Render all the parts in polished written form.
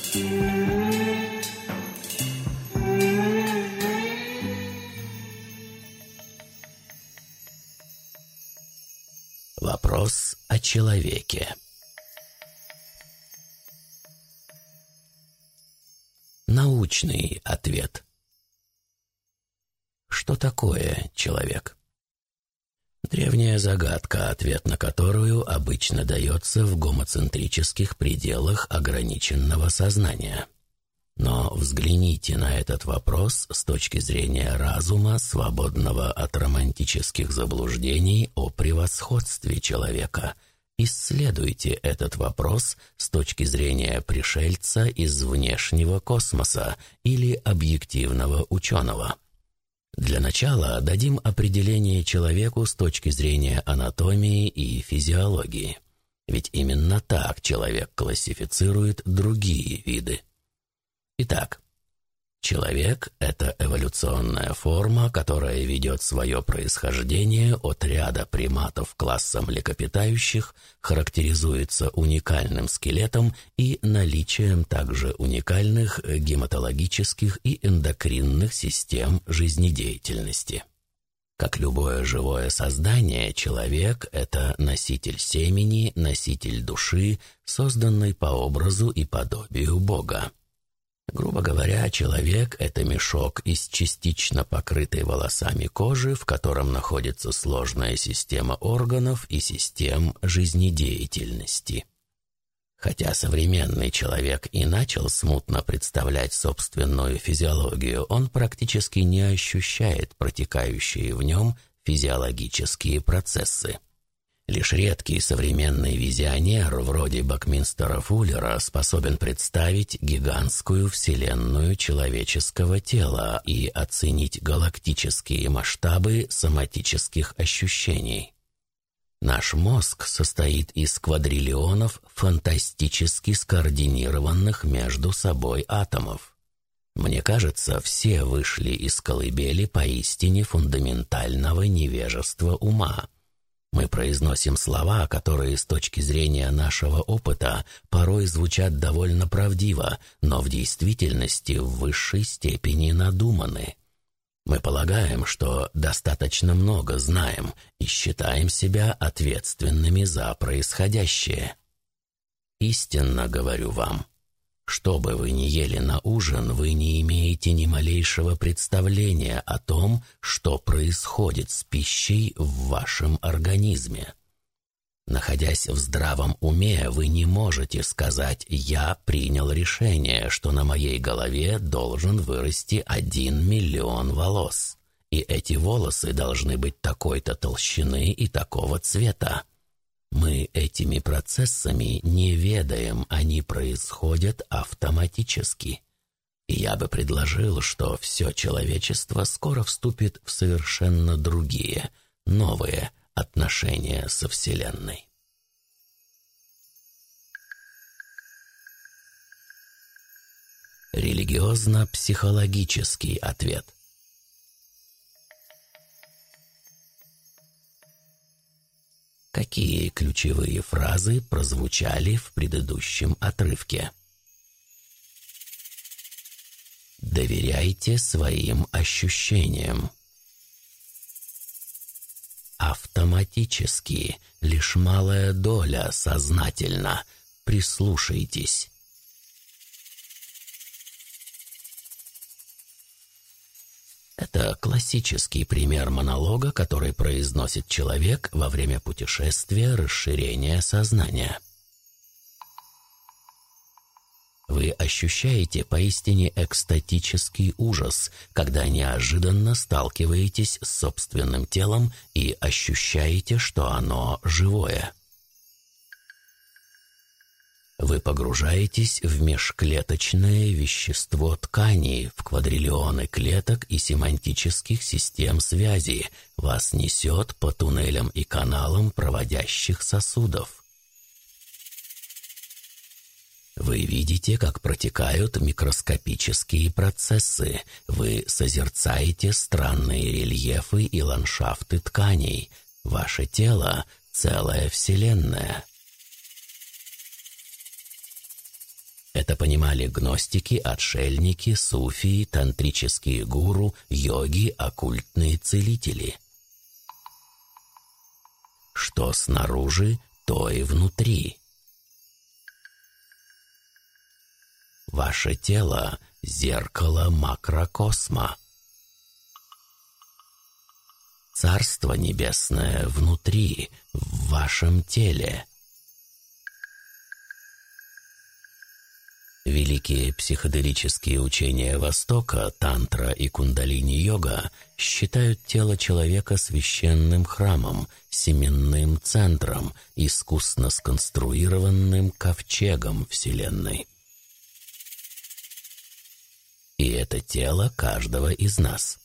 Вопрос о человеке. Научный ответ. Что такое человек? Древняя загадка, ответ на которую обычно дается в гомоцентрических пределах ограниченного сознания. Но взгляните на этот вопрос с точки зрения разума, свободного от романтических заблуждений о превосходстве человека. Исследуйте этот вопрос с точки зрения пришельца из внешнего космоса или объективного ученого. Для начала дадим определение человеку с точки зрения анатомии и физиологии. Ведь именно так человек классифицирует другие виды. Итак, человек – это эволюционная форма, которая ведет свое происхождение от ряда приматов класса млекопитающих, характеризуется уникальным скелетом и наличием также уникальных гематологических и эндокринных систем жизнедеятельности. Как любое живое создание, человек – это носитель семени, носитель души, созданный по образу и подобию Бога. Грубо говоря, человек – это мешок из частично покрытой волосами кожи, в котором находится сложная система органов и систем жизнедеятельности. Хотя современный человек и начал смутно представлять собственную физиологию, он практически не ощущает протекающие в нем физиологические процессы. Лишь редкий современный визионер, вроде Бакминстера Фуллера, способен представить гигантскую вселенную человеческого тела и оценить галактические масштабы соматических ощущений. Наш мозг состоит из квадриллионов фантастически скоординированных между собой атомов. Мне кажется, все вышли из колыбели поистине фундаментального невежества ума. Мы произносим слова, которые с точки зрения нашего опыта порой звучат довольно правдиво, но в действительности в высшей степени надуманы. Мы полагаем, что достаточно много знаем и считаем себя ответственными за происходящее. Истинно говорю вам, что бы вы ни ели на ужин, вы не имеете ни малейшего представления о том, что происходит с пищей в вашем организме. Находясь в здравом уме, вы не можете сказать «я принял решение, что на моей голове должен вырасти 1 миллион волос, и эти волосы должны быть такой-то толщины и такого цвета». Мы этими процессами не ведаем, они происходят автоматически. И я бы предложил, что все человечество скоро вступит в совершенно другие, новые отношения со Вселенной. Религиозно-психологический ответ. Какие ключевые фразы прозвучали в предыдущем отрывке? Доверяйте своим ощущениям. Автоматически, лишь малая доля сознательно. Прислушайтесь. Это классический пример монолога, который произносит человек во время путешествия расширения сознания. Вы ощущаете поистине экстатический ужас, когда неожиданно сталкиваетесь с собственным телом и ощущаете, что оно живое. Вы погружаетесь в межклеточное вещество тканей, в квадриллионы клеток и семантических систем связи. Вас несет по туннелям и каналам проводящих сосудов. Вы видите, как протекают микроскопические процессы. Вы созерцаете странные рельефы и ландшафты тканей. Ваше тело — целая вселенная. Это понимали гностики, отшельники, суфии, тантрические гуру, йоги, оккультные целители. Что снаружи, то и внутри. Ваше тело — зеркало макрокосма. Царство Небесное внутри, в вашем теле. Великие психоделические учения Востока, тантра и кундалини-йога, считают тело человека священным храмом, семенным центром, искусно сконструированным ковчегом Вселенной. И это тело каждого из нас.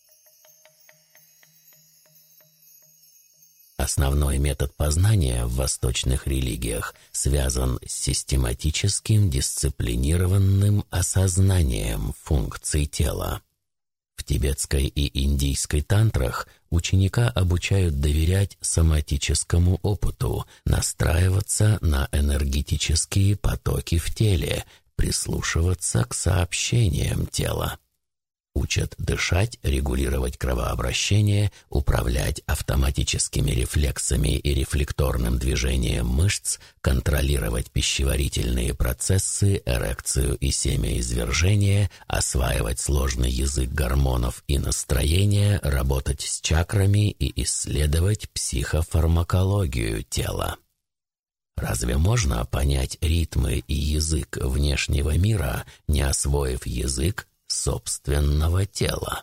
Основной метод познания в восточных религиях связан с систематическим дисциплинированным осознанием функций тела. В тибетской и индийской тантрах ученика обучают доверять соматическому опыту, настраиваться на энергетические потоки в теле, прислушиваться к сообщениям тела. Учат дышать, регулировать кровообращение, управлять автоматическими рефлексами и рефлекторным движением мышц, контролировать пищеварительные процессы, эрекцию и семяизвержение, осваивать сложный язык гормонов и настроения, работать с чакрами и исследовать психофармакологию тела. Разве можно понять ритмы и язык внешнего мира, не освоив язык собственного тела?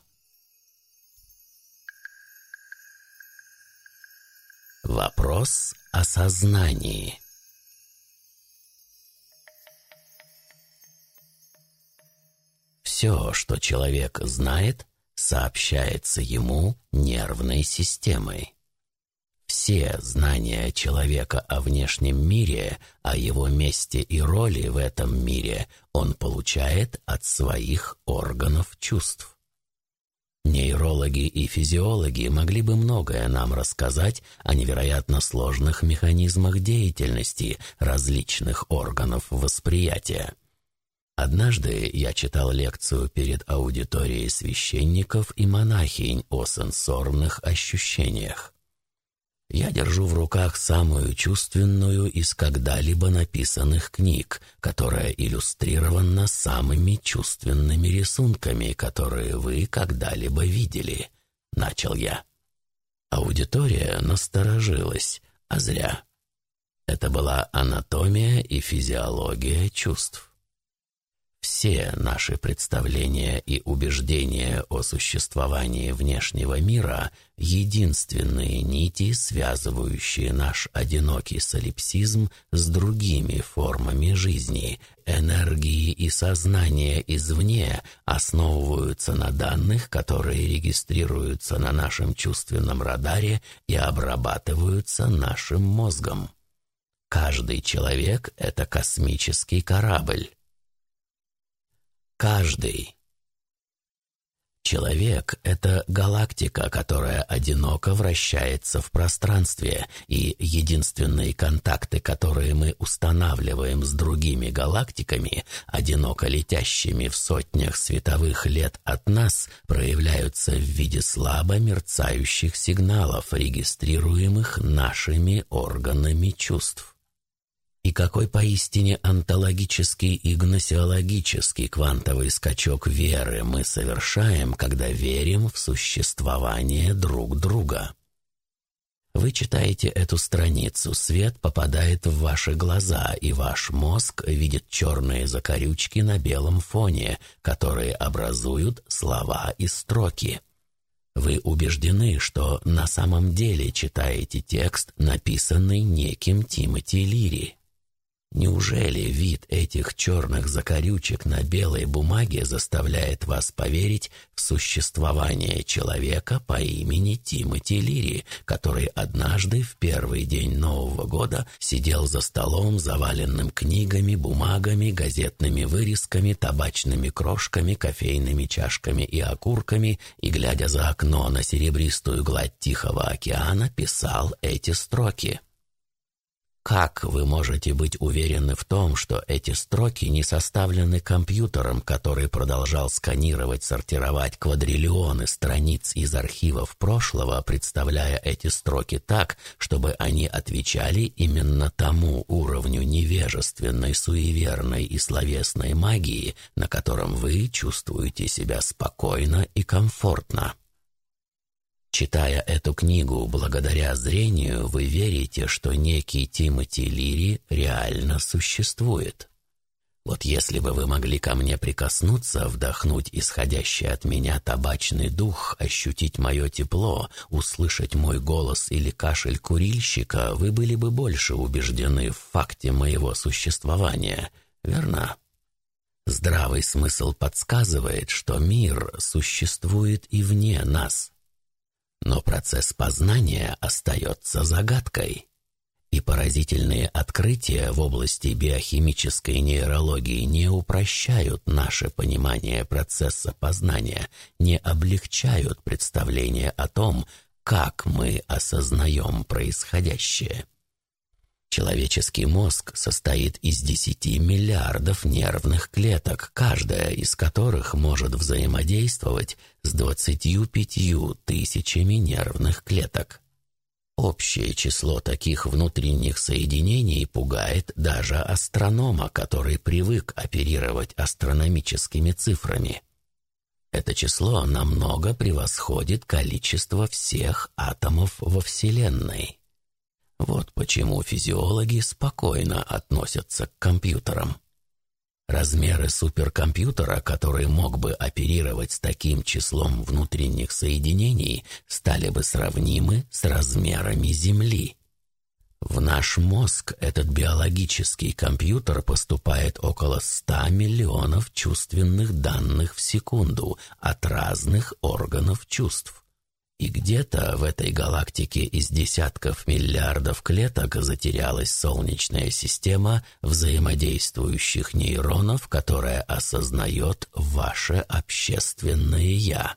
Вопрос о сознании. Все, что человек знает, сообщается ему нервной системой. Все знания человека о внешнем мире, о его месте и роли в этом мире он получает от своих органов чувств. Нейрологи и физиологи могли бы многое нам рассказать о невероятно сложных механизмах деятельности различных органов восприятия. Однажды я читал лекцию перед аудиторией священников и монахинь о сенсорных ощущениях. Я держу в руках самую чувственную из когда-либо написанных книг, которая иллюстрирована самыми чувственными рисунками, которые вы когда-либо видели, — начал я. Аудитория насторожилась, а зря. Это была анатомия и физиология чувств. Все наши представления и убеждения о существовании внешнего мира — единственные нити, связывающие наш одинокий солипсизм с другими формами жизни. Энергии и сознание извне основываются на данных, которые регистрируются на нашем чувственном радаре и обрабатываются нашим мозгом. Каждый человек — это космический корабль. Каждый. Человек — это галактика, которая одиноко вращается в пространстве, и единственные контакты, которые мы устанавливаем с другими галактиками, одиноко летящими в сотнях световых лет от нас, проявляются в виде слабо мерцающих сигналов, регистрируемых нашими органами чувств. И какой поистине онтологический и гносеологический квантовый скачок веры мы совершаем, когда верим в существование друг друга. Вы читаете эту страницу, свет попадает в ваши глаза, и ваш мозг видит черные закорючки на белом фоне, которые образуют слова и строки. Вы убеждены, что на самом деле читаете текст, написанный неким Тимоти Лири. Неужели вид этих черных закорючек на белой бумаге заставляет вас поверить в существование человека по имени Тимоти Лири, который однажды в первый день Нового года сидел за столом, заваленным книгами, бумагами, газетными вырезками, табачными крошками, кофейными чашками и окурками, и, глядя за окно на серебристую гладь Тихого океана, писал эти строки? Как вы можете быть уверены в том, что эти строки не составлены компьютером, который продолжал сканировать, сортировать квадриллионы страниц из архивов прошлого, представляя эти строки так, чтобы они отвечали именно тому уровню невежественной, суеверной и словесной магии, на котором вы чувствуете себя спокойно и комфортно? Читая эту книгу благодаря зрению, вы верите, что некий Тимоти Лири реально существует. Вот если бы вы могли ко мне прикоснуться, вдохнуть исходящий от меня табачный дух, ощутить мое тепло, услышать мой голос или кашель курильщика, вы были бы больше убеждены в факте моего существования, верно? Здравый смысл подсказывает, что мир существует и вне нас. Но процесс познания остается загадкой, и поразительные открытия в области биохимической нейрологии не упрощают наше понимание процесса познания, не облегчают представление о том, как мы осознаем происходящее. Человеческий мозг состоит из 10 миллиардов нервных клеток, каждая из которых может взаимодействовать с 25 тысячами нервных клеток. Общее число таких внутренних соединений пугает даже астронома, который привык оперировать астрономическими цифрами. Это число намного превосходит количество всех атомов во Вселенной. Вот почему физиологи спокойно относятся к компьютерам. Размеры суперкомпьютера, который мог бы оперировать с таким числом внутренних соединений, стали бы сравнимы с размерами Земли. В наш мозг этот биологический компьютер поступает около 100 миллионов чувственных данных в секунду от разных органов чувств. И где-то в этой галактике из десятков миллиардов клеток затерялась Солнечная система взаимодействующих нейронов, которая осознает ваше общественное «я».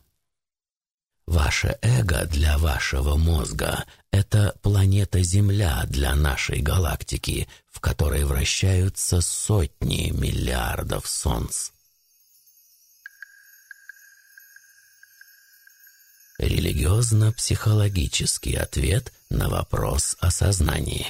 Ваше эго для вашего мозга – это планета Земля для нашей галактики, в которой вращаются сотни миллиардов солнц. Религиозно-психологический ответ на вопрос о сознании.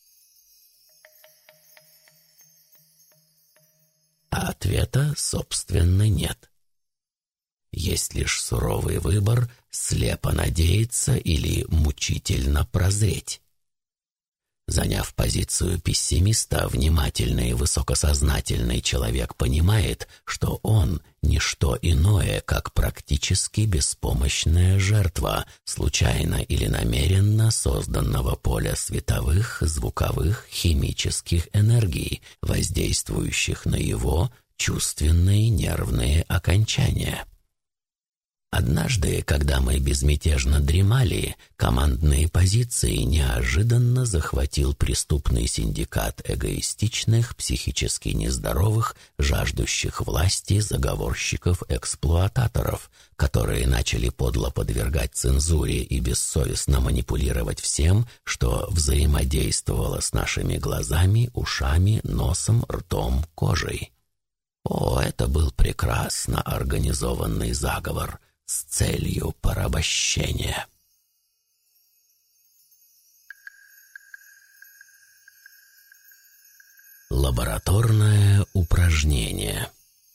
А ответа, собственно, нет. Есть лишь суровый выбор – слепо надеяться или мучительно прозреть. Заняв позицию пессимиста, внимательный и высокосознательный человек понимает, что он – ничто иное, как практически беспомощная жертва случайно или намеренно созданного поля световых, звуковых, химических энергий, воздействующих на его чувственные нервные окончания. Однажды, когда мы безмятежно дремали, командные позиции неожиданно захватил преступный синдикат эгоистичных, психически нездоровых, жаждущих власти заговорщиков-эксплуататоров, которые начали подло подвергать цензуре и бессовестно манипулировать всем, что взаимодействовало с нашими глазами, ушами, носом, ртом, кожей. О, это был прекрасно организованный заговор с целью порабощения. Лабораторное упражнение.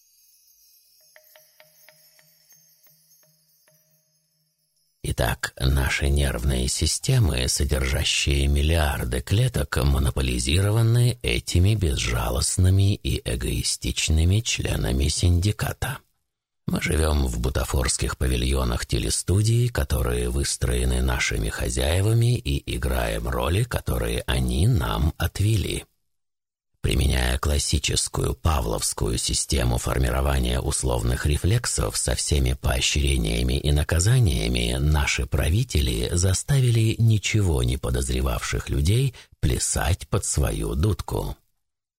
Итак, наши нервные системы, содержащие миллиарды клеток, монополизированы этими безжалостными и эгоистичными членами синдиката. Мы живем в бутафорских павильонах телестудии, которые выстроены нашими хозяевами, и играем роли, которые они нам отвели. Применяя классическую павловскую систему формирования условных рефлексов со всеми поощрениями и наказаниями, наши правители заставили ничего не подозревавших людей плясать под свою дудку.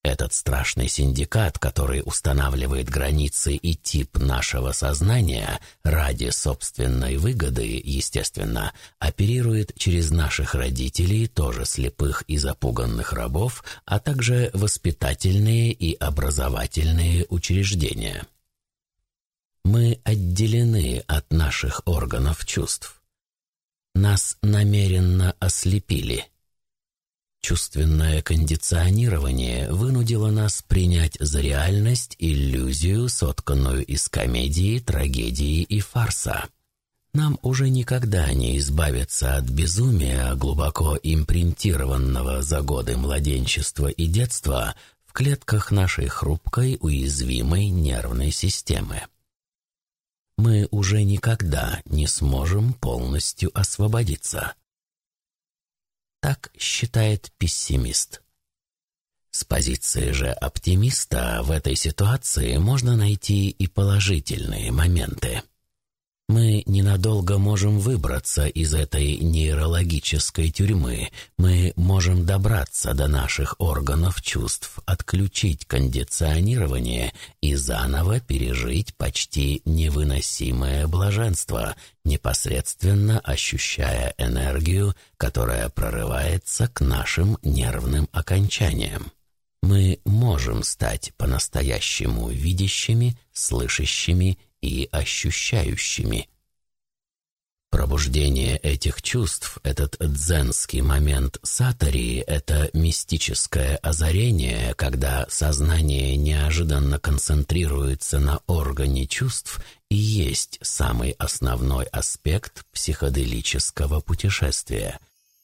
Этот страшный синдикат, который устанавливает границы и тип нашего сознания ради собственной выгоды, естественно, оперирует через наших родителей, тоже слепых и запуганных рабов, а также воспитательные и образовательные учреждения. Мы отделены от наших органов чувств. Нас намеренно ослепили. Чувственное кондиционирование вынудило нас принять за реальность иллюзию, сотканную из комедии, трагедии и фарса. Нам уже никогда не избавиться от безумия, глубоко импринтированного за годы младенчества и детства в клетках нашей хрупкой, уязвимой нервной системы. Мы уже никогда не сможем полностью освободиться. Так считает пессимист. С позиции же оптимиста в этой ситуации можно найти и положительные моменты. Мы ненадолго можем выбраться из этой нейрологической тюрьмы. Мы можем добраться до наших органов чувств, отключить кондиционирование и заново пережить почти невыносимое блаженство, непосредственно ощущая энергию, которая прорывается к нашим нервным окончаниям. Мы можем стать по-настоящему видящими, слышащими и ощущающими. Пробуждение этих чувств, этот дзенский момент сатори, это мистическое озарение, когда сознание неожиданно концентрируется на органе чувств, и есть самый основной аспект психоделического путешествия.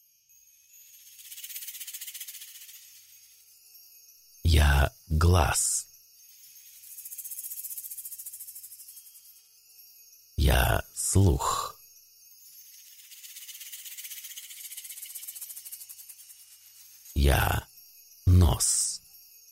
Я — глаз. Я — слух. Я — нос.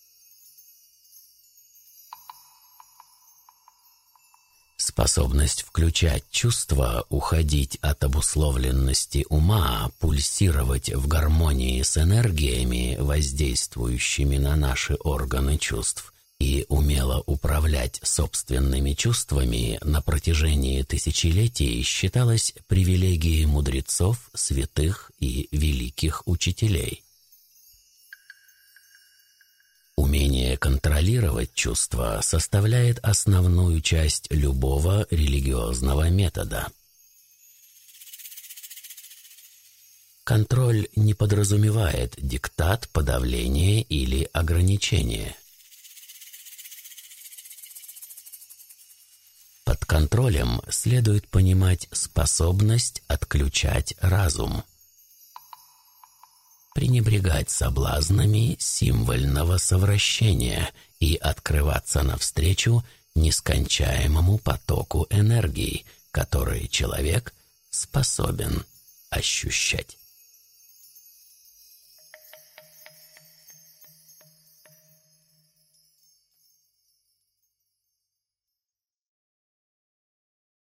Способность включать чувства, уходить от обусловленности ума, пульсировать в гармонии с энергиями, воздействующими на наши органы чувств, и умело управлять собственными чувствами на протяжении тысячелетий считалось привилегией мудрецов, святых и великих учителей. Умение контролировать чувства составляет основную часть любого религиозного метода. Контроль не подразумевает диктат, подавление или ограничение. Под контролем следует понимать способность отключать разум, пренебрегать соблазнами символьного совращения и открываться навстречу нескончаемому потоку энергии, который человек способен ощущать.